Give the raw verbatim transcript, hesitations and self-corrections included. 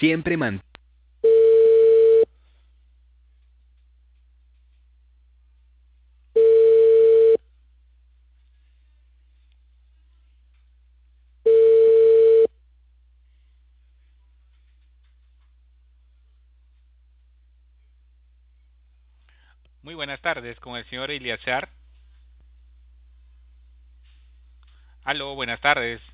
Siempre man. Muy buenas tardes, con el señor Iliazar. Aló, buenas tardes.